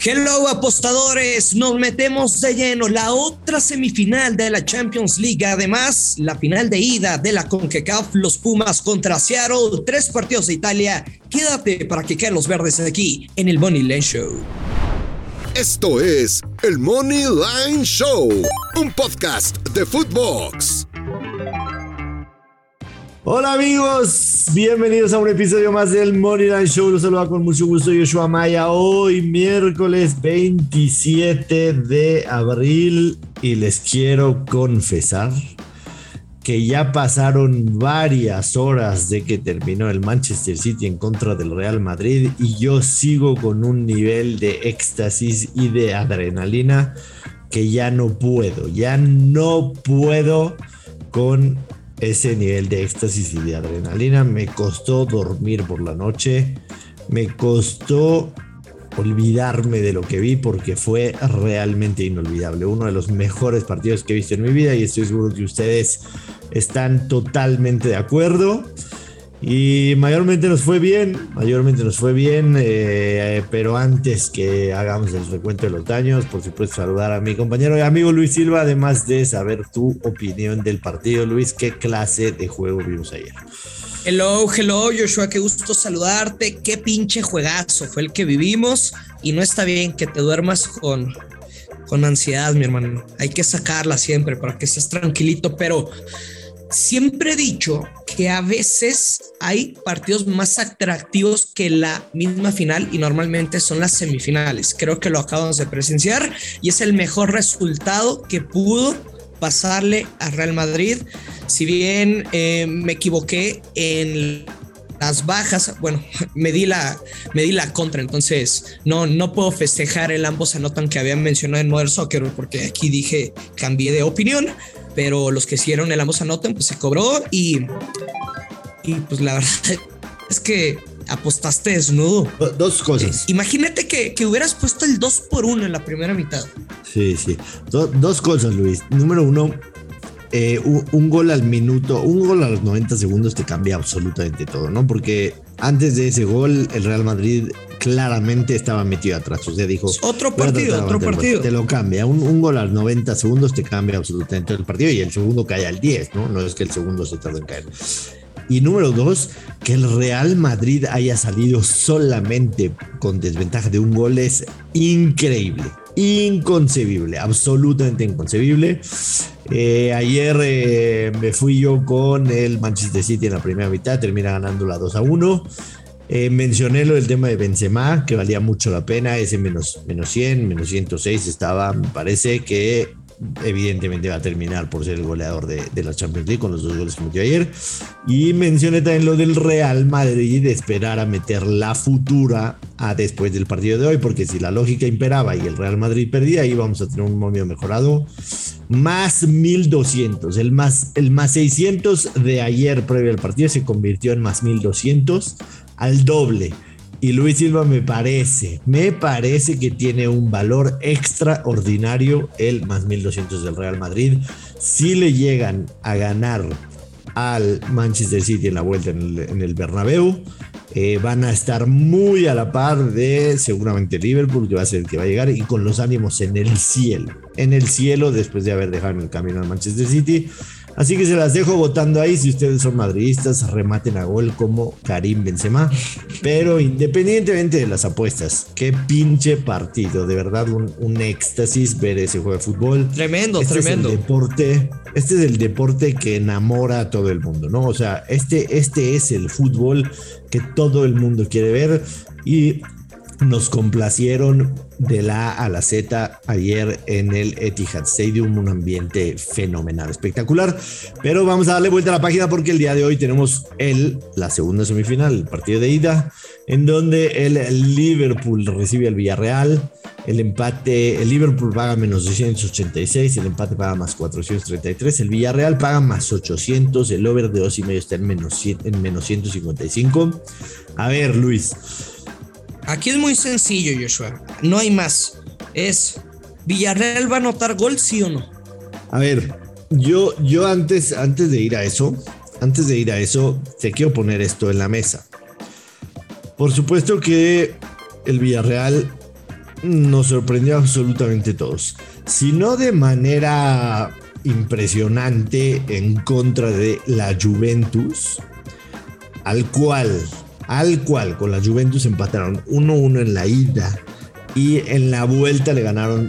Hello apostadores, nos metemos de lleno la otra semifinal de la Champions League, además la final de ida de la CONCACAF, los Pumas contra Seattle, 3 partidos de Italia. Quédate para que caen los verdes aquí en el Money Line Show. Esto es el Money Line Show, un podcast de Footbox. Hola amigos, bienvenidos a un episodio más del Money Line Show. Los saluda con mucho gusto Joshua Maya. Hoy miércoles 27 de abril y les quiero confesar que ya pasaron varias horas de que terminó el Manchester City en contra del Real Madrid y yo sigo con un nivel de éxtasis y de adrenalina que ya no puedo con ese nivel de éxtasis y de adrenalina. Me costó dormir por la noche, me costó olvidarme de lo que vi porque fue realmente inolvidable. Uno de los mejores partidos que he visto en mi vida y estoy seguro que ustedes están totalmente de acuerdo. Y mayormente nos fue bien, pero antes que hagamos el recuento de los daños, por supuesto saludar a mi compañero y amigo Luis Silva, además de saber tu opinión del partido. Luis, ¿qué clase de juego vimos ayer? Hello Joshua, qué gusto saludarte, qué pinche juegazo fue el que vivimos y no está bien que te duermas con ansiedad, mi hermano. Hay que sacarla siempre para que estés tranquilito, pero siempre he dicho que a veces hay partidos más atractivos que la misma final y normalmente son las semifinales. Creo que lo acabamos de presenciar y es el mejor resultado que pudo pasarle a Real Madrid. Si bien me equivoqué en las bajas, bueno, me di la contra, entonces no puedo festejar el ambos anotan que habían mencionado en Modern Soccer porque aquí dije, cambié de opinión, pero los que hicieron el ambos anotan, pues se cobró y pues la verdad es que apostaste desnudo. Dos cosas. Imagínate que hubieras puesto el 2-1 en la primera mitad. Sí. Dos cosas, Luis. Número uno, un gol al minuto, un gol a los 90 segundos te cambia absolutamente todo, ¿no? Porque antes de ese gol, el Real Madrid claramente estaba metido atrás. O sea, dijo, otro partido. Te lo cambia. Un gol a los 90 segundos te cambia absolutamente el partido y el segundo cae al 10, ¿no? No es que el segundo se tarde en caer. Y número dos, que el Real Madrid haya salido solamente con desventaja de un gol es increíble. Inconcebible, absolutamente inconcebible. Ayer me fui yo con el Manchester City en la primera mitad, termina ganando la 2-1. Mencioné lo del tema de Benzema, que valía mucho la pena, ese menos 100, menos 106 estaba, me parece que evidentemente va a terminar por ser el goleador de la Champions League con los 2 goles que metió ayer. Y mencioné también lo del Real Madrid, esperar a meter la futura a después del partido de hoy, porque si la lógica imperaba y el Real Madrid perdía, ahí vamos a tener un momio mejorado. Más 1200, el más 600 de ayer previo al partido se convirtió en más 1200, al doble. Y Luis Silva me parece que tiene un valor extraordinario el más 1200 del Real Madrid. Si le llegan a ganar al Manchester City en la vuelta en el Bernabéu, van a estar muy a la par de seguramente Liverpool, que va a ser el que va a llegar, y con los ánimos en el cielo después de haber dejado en el camino al Manchester City. Así que se las dejo votando ahí. Si ustedes son madridistas, rematen a gol como Karim Benzema. Pero independientemente de las apuestas, qué pinche partido. De verdad, un éxtasis ver ese juego de fútbol. Tremendo. Este es el deporte que enamora a todo el mundo, ¿no? O sea, este es el fútbol que todo el mundo quiere ver. Y nos complacieron de la A a la Z ayer en el Etihad Stadium, un ambiente fenomenal, espectacular. Pero vamos a darle vuelta a la página porque el día de hoy tenemos la segunda semifinal, el partido de ida, en donde el Liverpool recibe al Villarreal. El Liverpool paga menos 286, el empate paga más 433, el Villarreal paga más 800, el over de 2.5 está en menos 155. A ver, Luis. Aquí es muy sencillo, Joshua. No hay más. Es ¿Villarreal va a anotar gol, sí o no? A ver, yo antes de ir a eso, te quiero poner esto en la mesa. Por supuesto que el Villarreal nos sorprendió absolutamente todos. Si no de manera impresionante en contra de la Juventus, al cual con la Juventus empataron 1-1 en la ida y en la vuelta le ganaron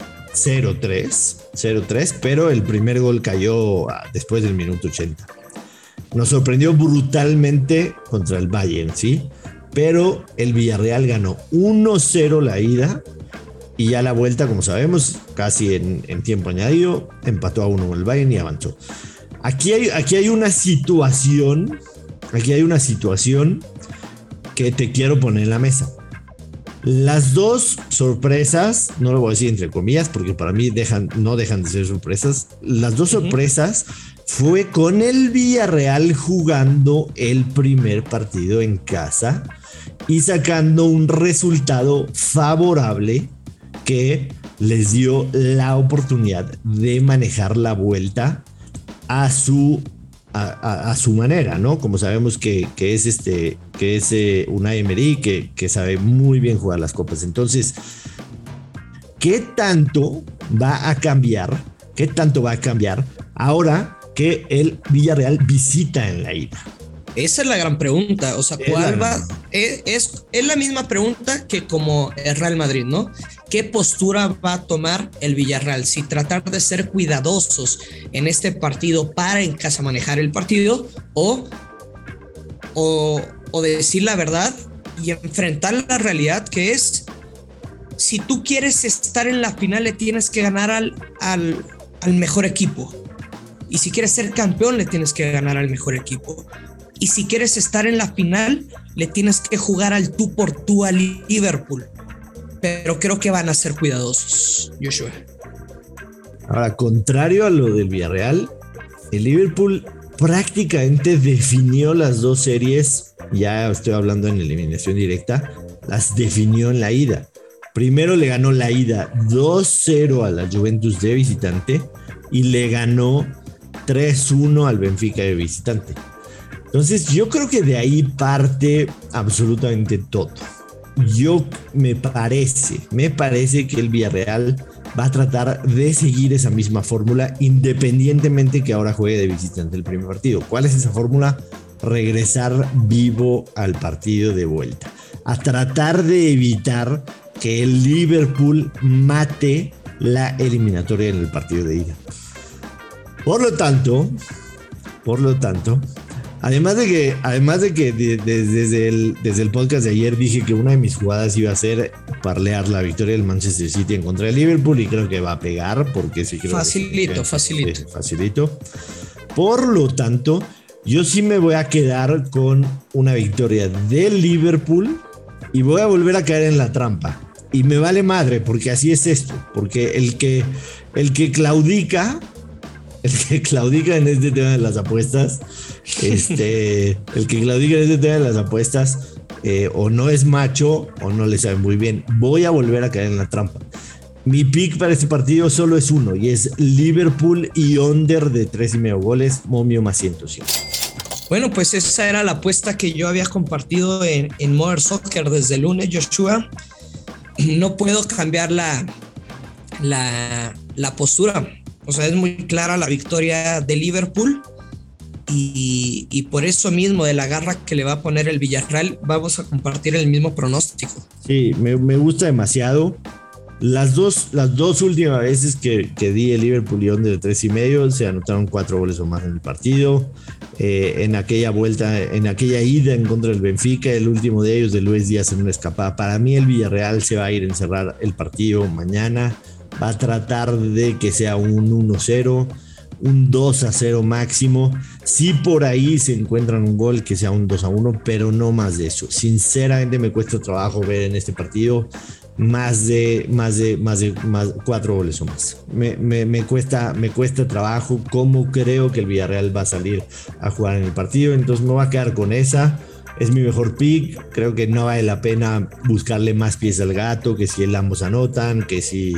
0-3, pero el primer gol cayó después del minuto 80. Nos sorprendió brutalmente contra el Bayern, ¿sí? Pero el Villarreal ganó 1-0 la ida y ya la vuelta, como sabemos, casi en tiempo añadido, empató a 1 con el Bayern y avanzó. Aquí hay una situación que te quiero poner en la mesa. Las dos sorpresas, no lo voy a decir entre comillas porque para mí no dejan de ser sorpresas. Las dos sorpresas fue con el Villarreal jugando el primer partido en casa y sacando un resultado favorable que les dio la oportunidad de manejar la vuelta a su manera, ¿no? Como sabemos que es Unai Emery, que sabe muy bien jugar las copas. Entonces, ¿qué tanto va a cambiar ahora que el Villarreal visita en la ida? Esa es la gran pregunta. O sea, ¿cuál va? Es la misma pregunta que como el Real Madrid, ¿no? ¿Qué postura va a tomar el Villarreal? Si tratar de ser cuidadosos en este partido para en casa manejar el partido o decir la verdad y enfrentar la realidad, que es: si tú quieres estar en la final, le tienes que ganar al mejor equipo. Y si quieres ser campeón, le tienes que ganar al mejor equipo. Y si quieres estar en la final, le tienes que jugar al tú por tú a Liverpool. Pero creo que van a ser cuidadosos, Joshua. Ahora, contrario a lo del Villarreal, el Liverpool prácticamente definió las dos series. Ya estoy hablando en eliminación directa. Las definió en la ida. Primero le ganó la ida 2-0 a la Juventus de visitante y le ganó 3-1 al Benfica de visitante. Entonces yo creo que de ahí parte absolutamente todo. Me parece que el Villarreal va a tratar de seguir esa misma fórmula independientemente que ahora juegue de visitante el primer partido. ¿Cuál es esa fórmula? Regresar vivo al partido de vuelta. A tratar de evitar que el Liverpool mate la eliminatoria en el partido de ida. Por lo tanto, además de que desde el podcast de ayer dije que una de mis jugadas iba a ser parlear la victoria del Manchester City en contra del Liverpool, y creo que va a pegar porque sí creo facilito. Por lo tanto, yo sí me voy a quedar con una victoria del Liverpool y voy a volver a caer en la trampa. Y me vale madre, porque así es esto, porque el que claudica en este tema de las apuestas, o no es macho o no le sabe muy bien. Voy a volver a caer en la trampa. Mi pick para este partido solo es uno, y es Liverpool y under de 3.5 goles, momio más 105. Bueno, pues esa era la apuesta que yo había compartido en Modern Soccer desde el lunes, Joshua. No puedo cambiar la postura. O sea, es muy clara la victoria de Liverpool y por eso mismo, de la garra que le va a poner el Villarreal, vamos a compartir el mismo pronóstico. Sí, me gusta demasiado. Las dos últimas veces que di el Liverpool y under de 3.5 se anotaron 4 goles o más en el partido. En aquella vuelta, en aquella ida en contra del Benfica, el último de ellos de Luis Díaz en una escapada. Para mí el Villarreal se va a ir a encerrar el partido mañana. Va a tratar de que sea un 1-0, un 2-0 máximo. Si por ahí se encuentran un gol, que sea un 2-1, pero no más de eso. Sinceramente me cuesta trabajo ver en este partido más de 4 goles o más. Me cuesta trabajo cómo creo que el Villarreal va a salir a jugar en el partido. Entonces me voy a quedar con esa. es mi mejor pick. Creo que no vale la pena buscarle más pies al gato, que si ambos anotan, que si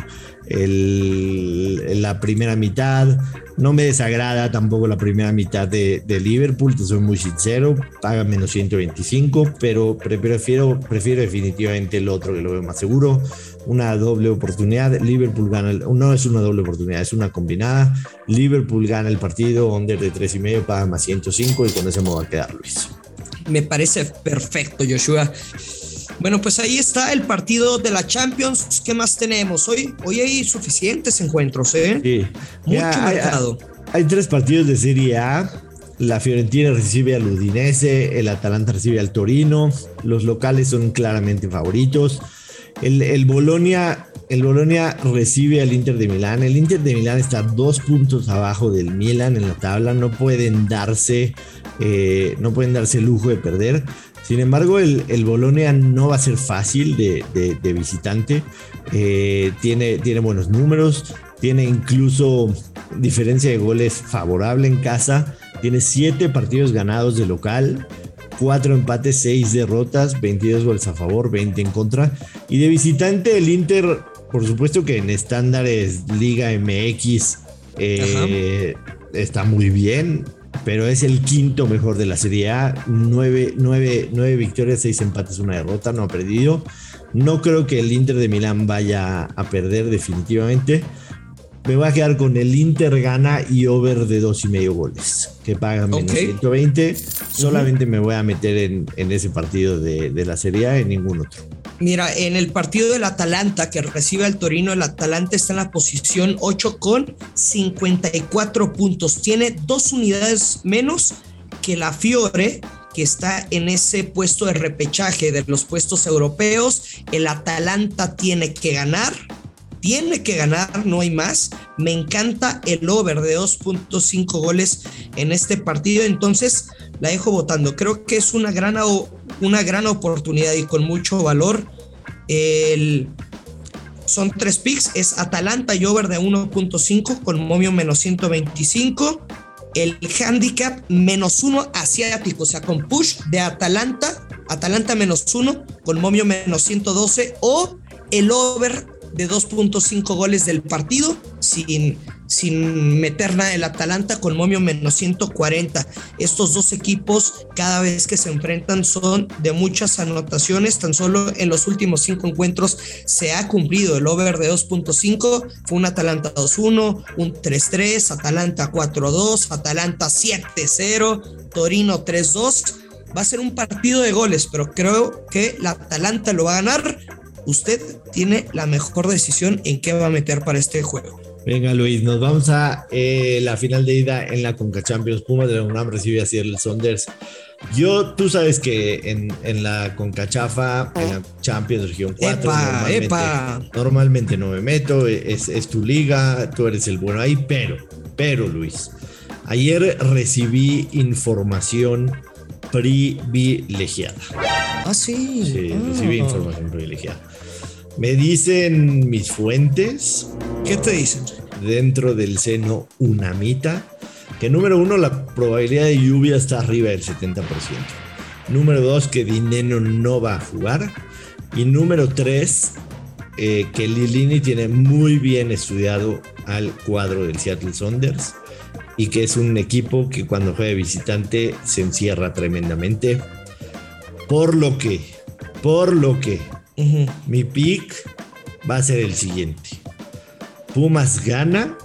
la primera mitad. No me desagrada tampoco la primera mitad de Liverpool, te soy muy sincero, paga menos 125, pero prefiero definitivamente el otro, que lo veo más seguro. Una doble oportunidad, Liverpool gana, no es una doble oportunidad, es una combinada. Liverpool gana el partido, under de 3.5, paga más 105 y con eso me va a quedar, Luis. Me parece perfecto, Joshua. Bueno, pues ahí está el partido de la Champions. ¿Qué más tenemos? Hoy hay suficientes encuentros, ¿eh? Sí. Mucho mercado. Hay 3 partidos de Serie A. La Fiorentina recibe al Udinese, el Atalanta recibe al Torino. Los locales son claramente favoritos. El Bolonia recibe al Inter de Milán. El Inter de Milán está 2 puntos abajo del Milan en la tabla. No pueden darse el lujo de perder. Sin embargo, el Bolonia no va a ser fácil de visitante. Tiene buenos números. Tiene incluso diferencia de goles favorable en casa. Tiene 7 partidos ganados de local, 4 empates, 6 derrotas, 22 goles a favor, 20 en contra. Y de visitante, el Inter, por supuesto que en estándares Liga MX está muy bien, pero es el quinto mejor de la Serie A. 9 victorias, 6 empates, 1 derrota, no ha perdido. No creo que el Inter de Milán vaya a perder definitivamente. Me voy a quedar con el Inter gana y over de 2.5 goles, que pagan menos 120. Solamente me voy a meter en ese partido de la Serie A, en ningún otro. Mira, en el partido del Atalanta que recibe al Torino, el Atalanta está en la posición 8 con 54 puntos. Tiene 2 unidades menos que la Fiore, que está en ese puesto de repechaje de los puestos europeos. El Atalanta tiene que ganar, no hay más. Me encanta el over de 2.5 goles en este partido, entonces la dejo votando. Creo que es una gran oportunidad y con mucho valor. Son 3 picks, es Atalanta y over de 1.5 con momio menos 125. El handicap menos 1 asiático, o sea, con push de Atalanta menos 1 con momio menos 112, o el over de 2.5 goles del partido sin meter nada del Atalanta con momio menos 140. Estos 2 equipos cada vez que se enfrentan son de muchas anotaciones. Tan solo en los últimos 5 encuentros se ha cumplido el over de 2.5. Fue un Atalanta 2-1, un 3-3, Atalanta 4-2, Atalanta 7-0, Torino 3-2. Va a ser un partido de goles, pero creo que la Atalanta lo va a ganar. Usted tiene la mejor decisión en qué va a meter para este juego. Venga, Luis, nos vamos a la final de ida en la Conca Champions. Pumas de la UNAM recibe a Seattle Sounders. Tú sabes que en la Conca Chafa, en la Champions Región 4, normalmente no me meto, es tu liga, tú eres el bueno ahí, pero Luis, ayer recibí información privilegiada. Sí, recibí información privilegiada. Me dicen mis fuentes. ¿Qué te dicen? Dentro del seno UNAMita, que número 1, la probabilidad de lluvia está arriba del 70%. Número 2, que Dineno no va a jugar. Y número 3, que Lilini tiene muy bien estudiado al cuadro del Seattle Sounders y que es un equipo que cuando juega de visitante se encierra tremendamente. Por lo que mi pick va a ser el siguiente. Pumas gana.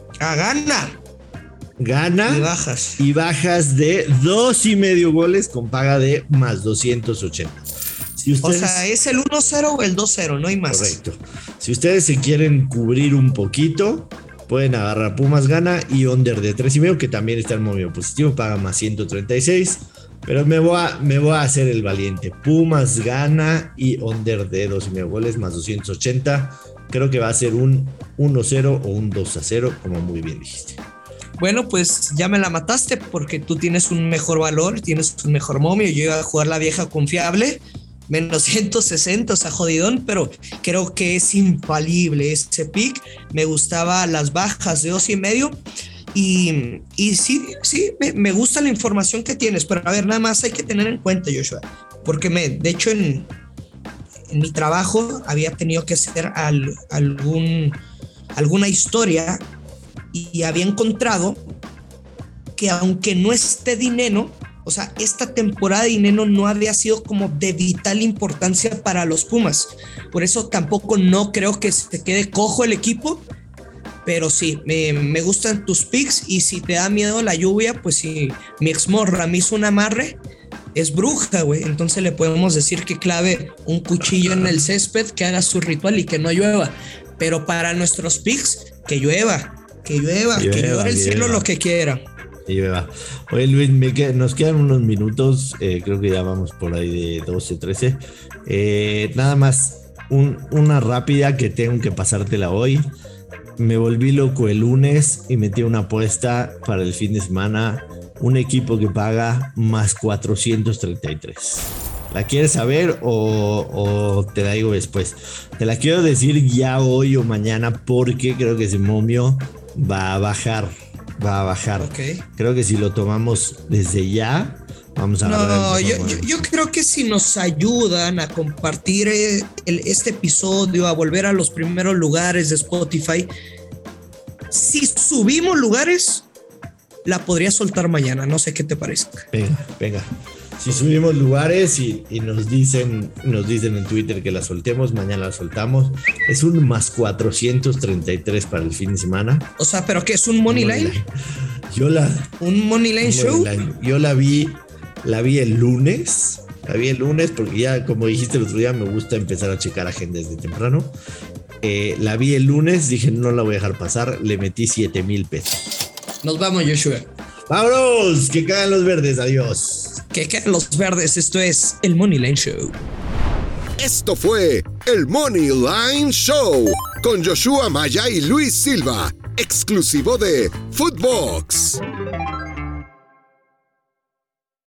Gana. Y bajas de 2.5 goles con paga de más 280. O sea, es el 1-0 o el 2-0, no hay más. Correcto. Si ustedes se quieren cubrir un poquito, pueden agarrar Pumas gana y under de 3.5, que también está en momio positivo, paga más 136. Pero me voy a hacer el valiente. Pumas gana y under de 2.5 goles más 280. Creo que va a ser un 1-0 o un 2-0, como muy bien dijiste. Bueno, pues ya me la mataste porque tú tienes un mejor valor, tienes un mejor momio. Yo iba a jugar la vieja confiable, menos 160, o sea, jodidón, pero creo que es infalible ese pick. Me gustaba las bajas de 2.5. Y sí, me gusta la información que tienes, pero a ver, nada más hay que tener en cuenta, Joshua, porque de hecho en mi trabajo había tenido que hacer alguna historia y había encontrado que aunque no esté dinero, o sea, esta temporada de dinero no había sido como de vital importancia para los Pumas. Por eso tampoco no creo que se quede cojo el equipo, pero sí, me gustan tus picks y si te da miedo la lluvia, pues si mi exmorra me hizo un amarre, es bruja, güey. Entonces le podemos decir que clave un cuchillo en el césped, que haga su ritual y que no llueva. Pero para nuestros picks, que llueva que llore el cielo lo que quiera. Oye, Luis, nos quedan unos minutos, creo que ya vamos por ahí de 12, 13. Nada más, una rápida que tengo que pasártela hoy. Me volví loco el lunes y metí una apuesta para el fin de semana. Un equipo que paga más 433. ¿La quieres saber o te la digo después? Te la quiero decir ya hoy o mañana porque creo que ese momio va a bajar. Okay. Creo que si lo tomamos desde ya, vamos a No, yo creo que si nos ayudan a compartir este episodio, a volver a los primeros lugares de Spotify, si subimos lugares, la podría soltar mañana, no sé qué te parezca. Venga. Si subimos lugares y nos dicen en Twitter que la soltemos, mañana la soltamos. Es un más 433 para el fin de semana. O sea, ¿pero qué es un money line? ¿Un money line show? Yo la vi el lunes. Porque ya, como dijiste el otro día, me gusta empezar a checar agendas desde temprano. La vi el lunes, dije no la voy a dejar pasar. Le metí 7,000 pesos. Nos vamos, Joshua. ¡Vámonos! Que caigan los verdes, adiós. Que queden los verdes, esto es el Money Line Show. Esto fue el Money Line Show con Joshua Maya y Luis Silva, exclusivo de Footbox.